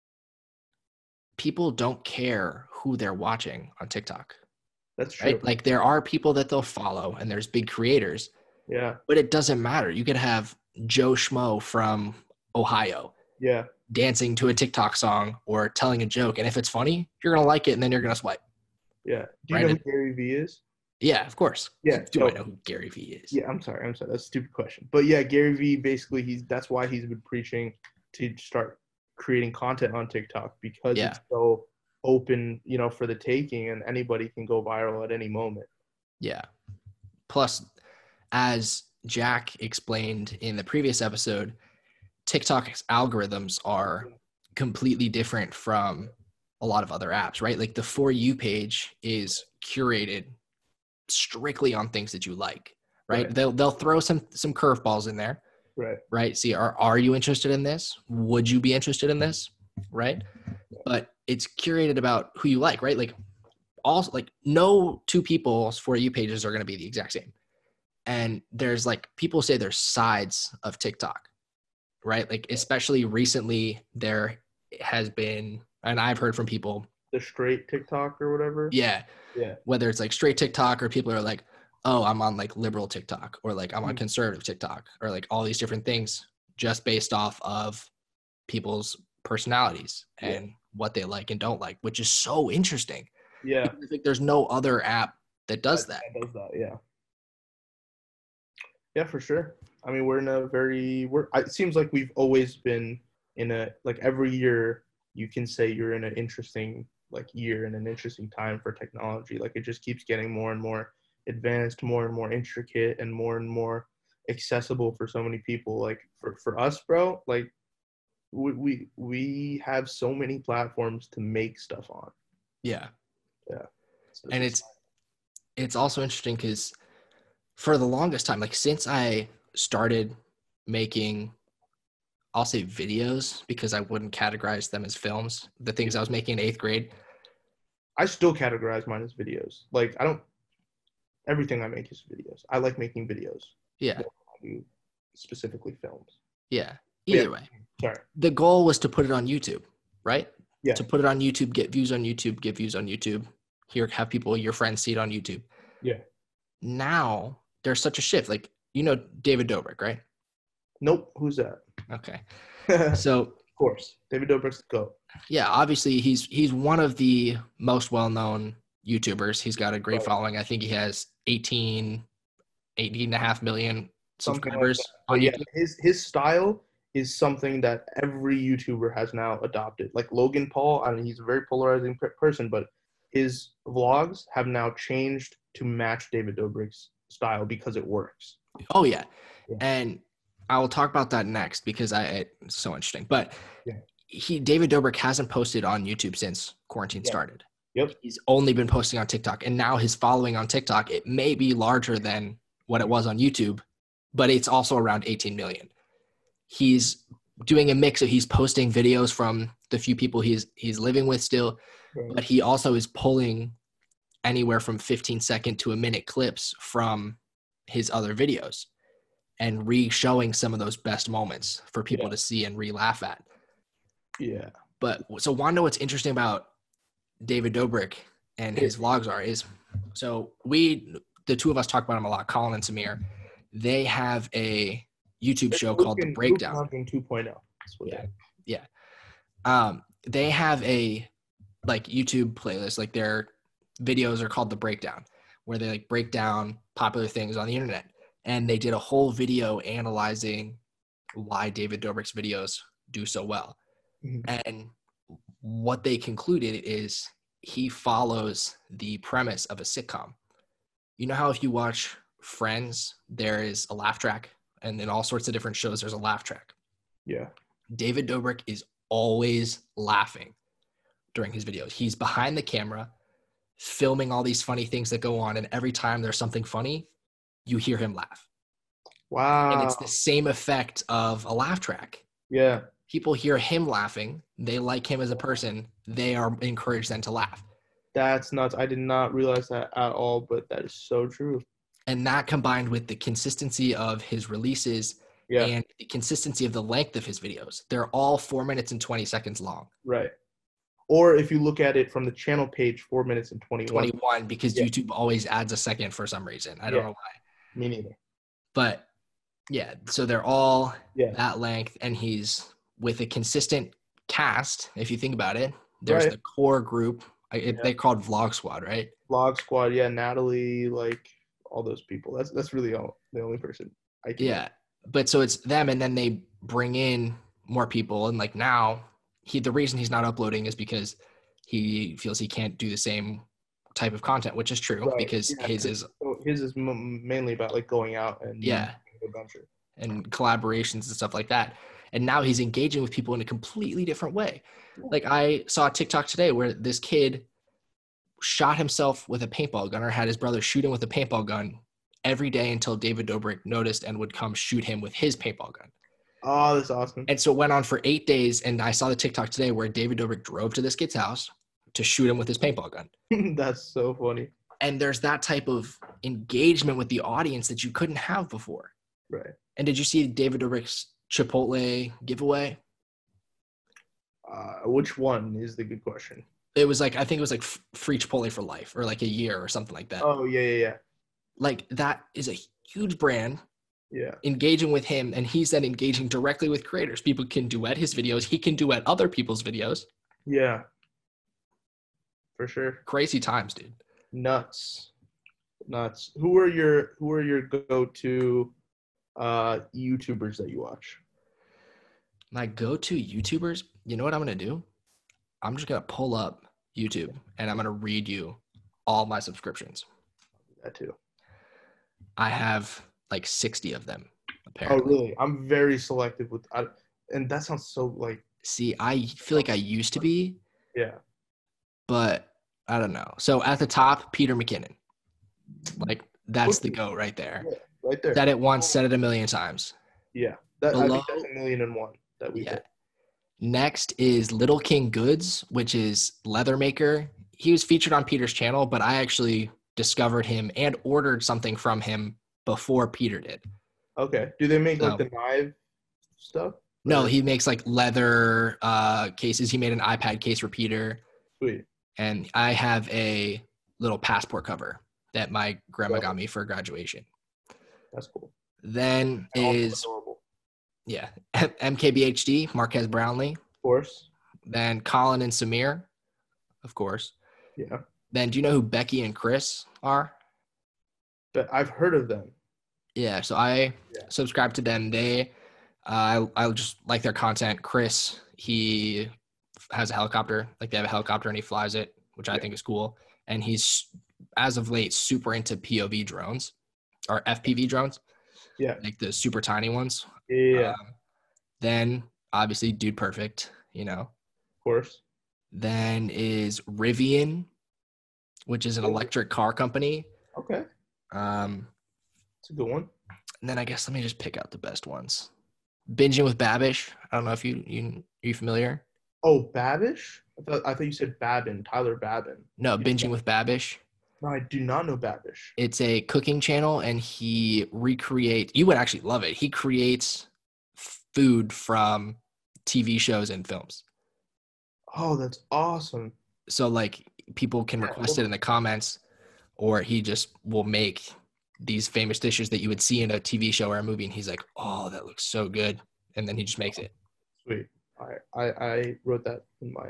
Speaker 1: people don't care who they're watching on TikTok.
Speaker 2: That's true.
Speaker 1: Right? Like there are people that they'll follow and there's big creators,
Speaker 2: Yeah.
Speaker 1: but it doesn't matter. You could have Joe Schmo from Ohio
Speaker 2: Yeah.
Speaker 1: dancing to a TikTok song or telling a joke. And if it's funny, you're going to like it and then you're going to swipe.
Speaker 2: Yeah. Do you
Speaker 1: Right.
Speaker 2: know who Gary Vee is?
Speaker 1: Yeah, of course.
Speaker 2: Yeah.
Speaker 1: Do
Speaker 2: so-
Speaker 1: I know who Gary Vee is?
Speaker 2: Yeah, I'm sorry. That's a stupid question. But yeah, Gary Vee basically that's why he's been preaching to start creating content on TikTok because
Speaker 1: Yeah.
Speaker 2: it's so open, for the taking and anybody can go viral at any moment.
Speaker 1: Yeah. Plus, as Jack explained in the previous episode, TikTok's algorithms are completely different from a lot of other apps, right? Like the For You page is curated strictly on things that you like, right?
Speaker 2: Right.
Speaker 1: They'll throw some curveballs in there,
Speaker 2: Right.
Speaker 1: right? See, are you interested in this? Would you be interested in this? Right? But it's curated about who you like, right? Like also like no two people's For You pages are going to be the exact same. And there's like people say there's sides of TikTok, right? Like especially recently there has been, and I've heard from people,
Speaker 2: The straight TikTok or whatever.
Speaker 1: yeah,
Speaker 2: Yeah.
Speaker 1: whether it's like straight TikTok or people are like, oh, I'm on like liberal TikTok or like I'm on
Speaker 2: Mhm.
Speaker 1: conservative TikTok or like all these different things just based off of people's personalities
Speaker 2: Yeah.
Speaker 1: and what they like and don't like, which is so interesting.
Speaker 2: Yeah.
Speaker 1: I think there's no other app that does that.
Speaker 2: Does that, yeah. Yeah, for sure. I mean, it seems like we've always been in like every year you can say you're in an interesting like year and an interesting time for technology. Like it just keeps getting more and more advanced, more and more intricate and more accessible for so many people. Like for us, bro, like we have so many platforms to make stuff on.
Speaker 1: Yeah.
Speaker 2: Yeah. So
Speaker 1: And it's also interesting because for the longest time, like since I started making, I'll say videos because I wouldn't categorize them as films, the things I was making in 8th grade.
Speaker 2: I still categorize mine as videos. Like everything I make is videos. I like making videos.
Speaker 1: Yeah.
Speaker 2: I do specifically films.
Speaker 1: Yeah.
Speaker 2: Yeah.
Speaker 1: Either way,
Speaker 2: Sorry.
Speaker 1: the goal was to put it on YouTube, right?
Speaker 2: Yeah.
Speaker 1: to put it on YouTube, get views on YouTube, get views on YouTube. Here, have people, your friends see it on YouTube.
Speaker 2: Yeah.
Speaker 1: Now there's such a shift. Like, David Dobrik, right?
Speaker 2: Nope. Who's that?
Speaker 1: Okay.
Speaker 2: Of
Speaker 1: So
Speaker 2: course. David Dobrik's the GOAT.
Speaker 1: yeah, obviously he's one of the most well-known YouTubers. He's got a great
Speaker 2: Right.
Speaker 1: following. I think he has 18.5 million
Speaker 2: Something like
Speaker 1: subscribers
Speaker 2: that.
Speaker 1: on
Speaker 2: But yeah,
Speaker 1: YouTube.
Speaker 2: his style is something that every YouTuber has now adopted. Like Logan Paul, I mean, he's a very polarizing person, but his vlogs have now changed to match David Dobrik's style because it works.
Speaker 1: Oh yeah.
Speaker 2: Yeah.
Speaker 1: And I will talk about that next because it's so interesting. But
Speaker 2: Yeah.
Speaker 1: David Dobrik hasn't posted on YouTube since quarantine
Speaker 2: Yeah.
Speaker 1: started.
Speaker 2: Yep.
Speaker 1: He's only been posting on TikTok, and now his following on TikTok, it may be larger than what it was on YouTube, but it's also around 18 million. He's doing a mix of, he's posting videos from the few people he's living with still,
Speaker 2: Right.
Speaker 1: but he also is pulling anywhere from 15-second to a minute clips from his other videos and re-showing some of those best moments for people to see and re-laugh at.
Speaker 2: Yeah.
Speaker 1: But so want to know what's interesting about David Dobrik and his vlogs is, so the two of us talk about him a lot, Colin and Samir. They have a YouTube show called The Breakdown.
Speaker 2: Luke 2.0.
Speaker 1: Yeah. They have a YouTube playlist, like their videos are called The Breakdown, where they break down popular things on the internet. And they did a whole video analyzing why David Dobrik's videos do so well.
Speaker 2: Mm-hmm.
Speaker 1: And what they concluded is he follows the premise of a sitcom. You know how if you watch Friends, there is a laugh track, and in all sorts of different shows, there's a laugh track.
Speaker 2: Yeah.
Speaker 1: David Dobrik is always laughing during his videos. He's behind the camera, filming all these funny things that go on, and every time there's something funny, you hear him laugh.
Speaker 2: Wow.
Speaker 1: And it's the same effect of a laugh track.
Speaker 2: Yeah.
Speaker 1: People hear him laughing, they like him as a person, they are encouraged then to laugh.
Speaker 2: That's nuts. I did not realize that at all, but that is so true.
Speaker 1: And that combined with the consistency of his releases and the consistency of the length of his videos. They're all 4 minutes and 20 seconds long.
Speaker 2: Right. Or if you look at it from the channel page, 4 minutes and 21.
Speaker 1: Because YouTube always adds a second for some reason. I don't know why.
Speaker 2: Me neither.
Speaker 1: But yeah, so they're all that length, and he's with a consistent cast. If you think about it, there's the core group. They called Vlog Squad, right?
Speaker 2: Vlog Squad, yeah. Natalie, all those people. That's really the only person I can.
Speaker 1: Yeah, but so it's them, and then they bring in more people, and now the reason he's not uploading is because he feels he can't do the same type of content, which is true because his is
Speaker 2: mainly about going out and adventure
Speaker 1: and collaborations and stuff like that. And now he's engaging with people in a completely different way. I saw a TikTok today where this kid shot himself with a paintball gun, or had his brother shoot him with a paintball gun every day until David Dobrik noticed and would come shoot him with his paintball gun.
Speaker 2: Oh, that's awesome.
Speaker 1: And so it went on for 8 days. And I saw the TikTok today where David Dobrik drove to this kid's house to shoot him with his paintball gun.
Speaker 2: That's so funny.
Speaker 1: And there's that type of engagement with the audience that you couldn't have before.
Speaker 2: Right.
Speaker 1: And did you see David Dobrik's Chipotle giveaway?
Speaker 2: Which one is the good question?
Speaker 1: It was I think it was free Chipotle for life, or a year or something like that.
Speaker 2: Oh, yeah.
Speaker 1: That is a huge brand.
Speaker 2: Yeah.
Speaker 1: Engaging with him, and he's then engaging directly with creators. People can duet his videos. He can duet other people's videos.
Speaker 2: Yeah. For sure.
Speaker 1: Crazy times, dude.
Speaker 2: Nuts. Who are your go-to YouTubers that you watch?
Speaker 1: My go-to YouTubers, you know what I'm going to do? I'm just going to pull up YouTube, and I'm going to read you all my subscriptions.
Speaker 2: That too.
Speaker 1: I have 60 of them, apparently.
Speaker 2: Oh, really? I'm very selective with and that sounds so
Speaker 1: See, I feel like I used to be.
Speaker 2: Yeah.
Speaker 1: But I don't know. So at the top, Peter McKinnon. That's the GOAT right there.
Speaker 2: Yeah, right there.
Speaker 1: Said it once, said it a million times.
Speaker 2: Yeah. I think that's 1,000,001 that we did.
Speaker 1: Next is Little King Goods, which is leather maker. He was featured on Peter's channel, but I actually discovered him and ordered something from him before Peter did.
Speaker 2: Okay. Do they make the knife stuff?
Speaker 1: No,
Speaker 2: Or-
Speaker 1: he makes like leather cases. He made an iPad case repeater,
Speaker 2: Sweet.
Speaker 1: and I have a little passport cover that my grandma got me for graduation.
Speaker 2: That's cool.
Speaker 1: Then
Speaker 2: And also
Speaker 1: is
Speaker 2: adorable.
Speaker 1: yeah, MKBHD, Marquez Brownlee.
Speaker 2: Of course.
Speaker 1: Then Colin and Samir, of course.
Speaker 2: Yeah.
Speaker 1: Then do you know who Becky and Chris are?
Speaker 2: But I've heard of them.
Speaker 1: Yeah, so I
Speaker 2: Yeah.
Speaker 1: subscribe to them. They, I just like their content. Chris, he has a helicopter. Like they have a helicopter and he flies it, which I think is cool. And he's, as of late, super into POV drones or FPV drones.
Speaker 2: Yeah.
Speaker 1: Like the super tiny ones.
Speaker 2: Yeah. Of
Speaker 1: Then obviously Dude Perfect, you know.
Speaker 2: course.
Speaker 1: Then is Rivian, which is an electric car company.
Speaker 2: Okay.
Speaker 1: Um,
Speaker 2: It's a good one.
Speaker 1: and then I guess let me just pick out the best ones. Binging with Babish. I don't know if you are you familiar?
Speaker 2: Oh, Babish? I thought you said Babin, Tyler Babin.
Speaker 1: No, Binging with Babish.
Speaker 2: No, I do not know Babish.
Speaker 1: It's a cooking channel, and he recreates. You would actually love it. He creates food from TV shows and films.
Speaker 2: Oh, that's awesome.
Speaker 1: So like people can request it in the comments, or he just will make these famous dishes that you would see in a TV show or a movie, and he's like, "Oh, that looks so good," and then he just makes it.
Speaker 2: Sweet. I wrote that in my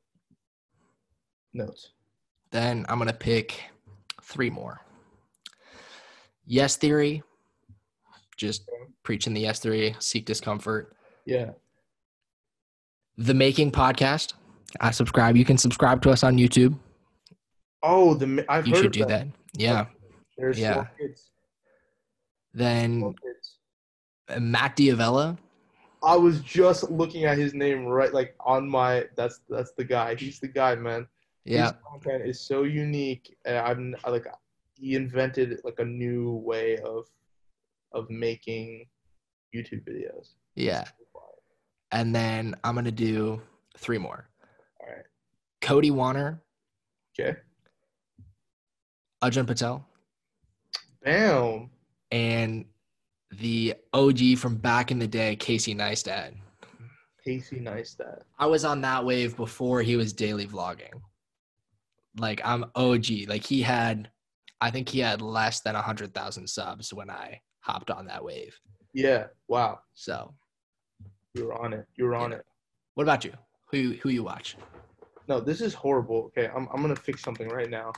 Speaker 2: notes.
Speaker 1: Then I'm gonna pick 3 more. Yes Theory, just preaching the yes theory, seek discomfort.
Speaker 2: Yeah.
Speaker 1: The Making Podcast. I subscribe. You can subscribe to us on YouTube.
Speaker 2: Oh, I've
Speaker 1: You
Speaker 2: heard
Speaker 1: should
Speaker 2: of
Speaker 1: do that. Yeah.
Speaker 2: There's
Speaker 1: Yeah.
Speaker 2: 4 kids. 4
Speaker 1: Then
Speaker 2: kids.
Speaker 1: Matt Diavella.
Speaker 2: I was just looking at his name right, like on my. That's the guy. He's the guy, man.
Speaker 1: Yeah.
Speaker 2: His content is so unique. And he invented like a new way of making YouTube videos.
Speaker 1: Yeah. And then I'm going to do 3 more.
Speaker 2: All right.
Speaker 1: Cody Warner,
Speaker 2: Okay.
Speaker 1: Ajahn Patel,
Speaker 2: Bam.
Speaker 1: and the OG from back in the day, Casey Neistat.
Speaker 2: Casey Neistat.
Speaker 1: I was on that wave before he was daily vlogging. Like I'm OG. Like I think he had less than 100,000 subs when I hopped on that wave.
Speaker 2: Yeah. Wow.
Speaker 1: So
Speaker 2: You were on it. You were on it.
Speaker 1: what about you? Who you watch?
Speaker 2: No, this is horrible. Okay, I'm gonna fix something right now.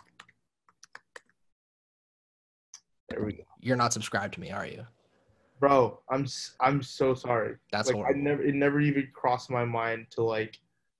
Speaker 2: There we go.
Speaker 1: You're not subscribed to me, are you?
Speaker 2: Bro, I'm so sorry.
Speaker 1: That's
Speaker 2: like
Speaker 1: horrible.
Speaker 2: it never even crossed my mind to like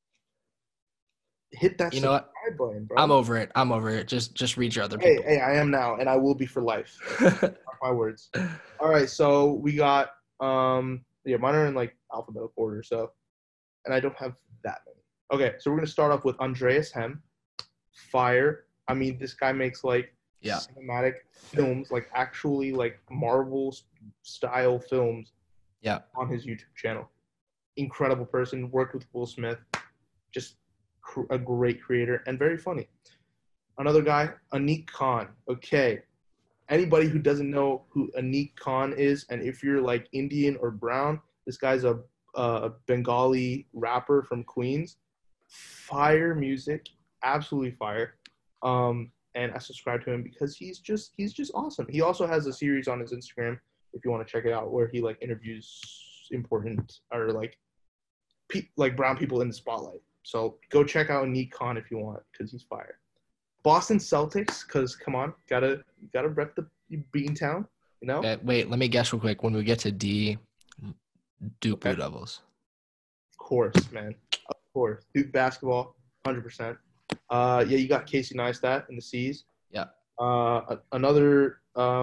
Speaker 2: hit that
Speaker 1: You know what?
Speaker 2: subscribe button, bro.
Speaker 1: I'm over it. Just read your other people.
Speaker 2: Hey, I am now, and I will be for life. Mark my words. All right, so we got yeah, mine are in like alphabetical order, so, and I don't have that many. Okay, so we're gonna start off with Andreas Hem, Fire. I mean, this guy makes like
Speaker 1: Yeah.
Speaker 2: cinematic films, like actually like Marvel style films.
Speaker 1: Yeah.
Speaker 2: On his YouTube channel. Incredible person. Worked with Will Smith. Just a great creator and very funny. Another guy, Anik Khan. Okay. Anybody who doesn't know who Anik Khan is, and if you're like Indian or brown, this guy's a Bengali rapper from Queens. Fire music, absolutely fire. And I subscribe to him because he's just awesome. He also has a series on his Instagram if you want to check it out where he like interviews important or like brown people in the spotlight. So go check out Anik Khan if you want because he's fire. Boston Celtics, because come on, gotta rep the Beantown, you know.
Speaker 1: Okay, wait, let me guess real quick. When we get to D, Duke Blue Devils.
Speaker 2: Of course, man. Of course, Duke basketball, 100%. Yeah, you got Casey Neistat in the C's.
Speaker 1: Yeah.
Speaker 2: Another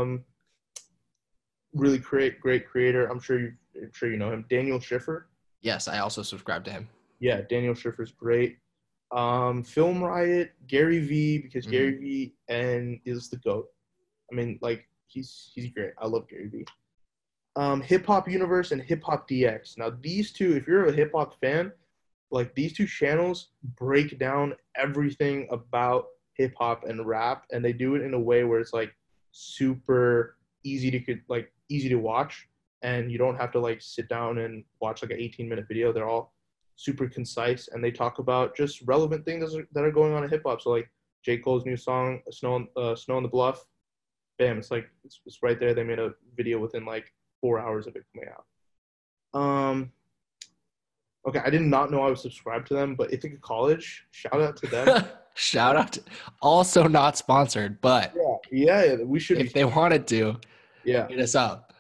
Speaker 2: really great creator. I'm sure you know him, Daniel Schiffer.
Speaker 1: Yes, I also subscribe to him.
Speaker 2: Yeah, Daniel Schiffer's great. Film Riot, Gary V, because Gary V is the GOAT. I mean, like he's great. I love Gary V. Hip Hop Universe and Hip Hop DX. Now these two, if you're a hip hop fan, like these two channels break down everything about hip hop and rap, and they do it in a way where it's like super easy to watch. and you don't have to like sit down and watch like an 18-minute video. They're all super concise, and they talk about just relevant things that are going on in hip hop. So like J. Cole's new song, Snow on the Bluff, bam, it's like it's right there. They made a video within like 4 hours of it coming out. Okay, I did not know I was subscribed to them, but Ithaca College, shout out to them.
Speaker 1: Shout out to, also not sponsored, but
Speaker 2: Yeah, we should
Speaker 1: if they wanted to,
Speaker 2: yeah.
Speaker 1: hit us up.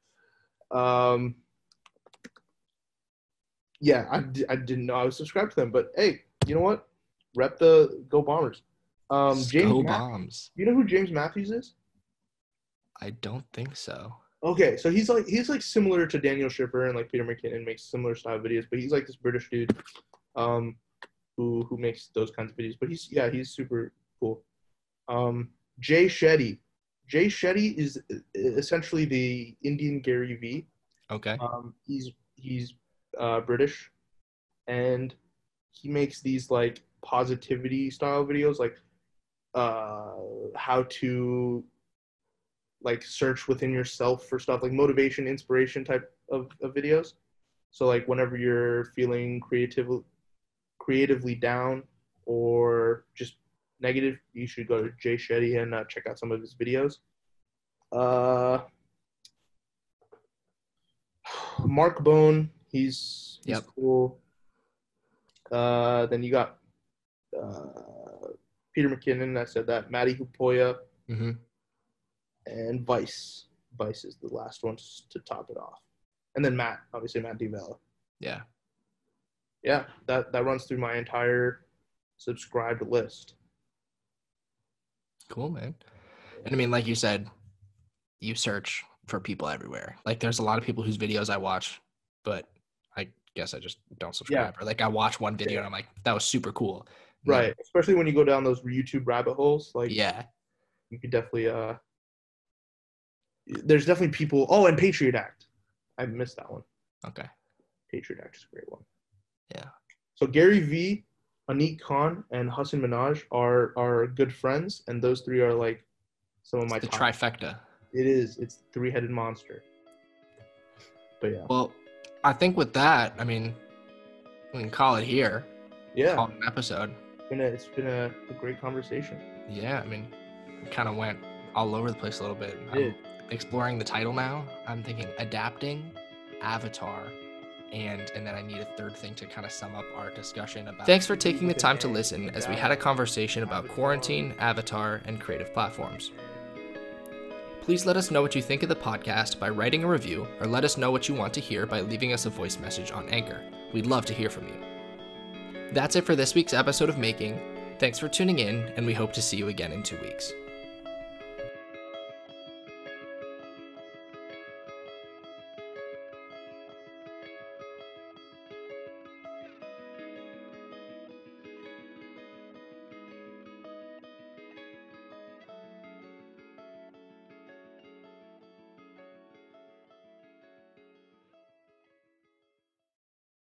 Speaker 2: Yeah, I didn't know I was subscribed to them, but hey, you know what? Rep the Go Bombers.
Speaker 1: Go Bombs.
Speaker 2: You know who James Matthews is?
Speaker 1: I don't think so.
Speaker 2: Okay, so he's like similar to Daniel Schiffer and like Peter McKinnon, makes similar style videos, but he's like this British dude, who makes those kinds of videos. But he's super cool. Jay Shetty. Jay Shetty is essentially the Indian Gary Vee.
Speaker 1: Okay.
Speaker 2: He's British, and he makes these like positivity style videos, like how to like search within yourself for stuff, like motivation, inspiration type of videos. So like whenever you're feeling creatively down or just negative, you should go to Jay Shetty and check out some of his videos. Mark Bone, he's cool. Then you got Peter McKinnon, I said that. Matty Hupoya.
Speaker 1: Mm-hmm.
Speaker 2: And Vice. Vice is the last one to top it off. And then Matt DiVella.
Speaker 1: Yeah.
Speaker 2: Yeah, that runs through my entire subscribed list.
Speaker 1: Cool, man. And I mean, like you said, you search for people everywhere. Like there's a lot of people whose videos I watch, but I guess I just don't subscribe.
Speaker 2: Yeah.
Speaker 1: Or like I watch one video and I'm like, that was super cool.
Speaker 2: Right. Especially when you go down those YouTube rabbit holes. Like,
Speaker 1: yeah,
Speaker 2: you could definitely there's definitely people. Oh, and Patriot Act. I missed that one.
Speaker 1: Okay.
Speaker 2: Patriot Act is a great one.
Speaker 1: Yeah. So
Speaker 2: Gary Vee, Anik Khan, and Hasan Minhaj are good friends, and those three are like some of my
Speaker 1: the
Speaker 2: top.
Speaker 1: Trifecta.
Speaker 2: It is. It's the three-headed monster. But yeah.
Speaker 1: Well, I think with that, I mean, we can call it here.
Speaker 2: Yeah.
Speaker 1: Call it an episode.
Speaker 2: It's been a great conversation.
Speaker 1: Yeah, I mean, it kind of went all over the place a little bit.
Speaker 2: It
Speaker 1: Exploring the title now. I'm thinking adapting, Avatar, and then I need a third thing to kind of sum up our discussion about. Thanks for taking the time to listen as we had a conversation about quarantine, Avatar, and creative platforms. Please let us know what you think of the podcast by writing a review, or let us know what you want to hear by leaving us a voice message on Anchor. We'd love to hear from you. That's it for this week's episode of Making. Thanks for tuning in, and we hope to see you again in 2 weeks.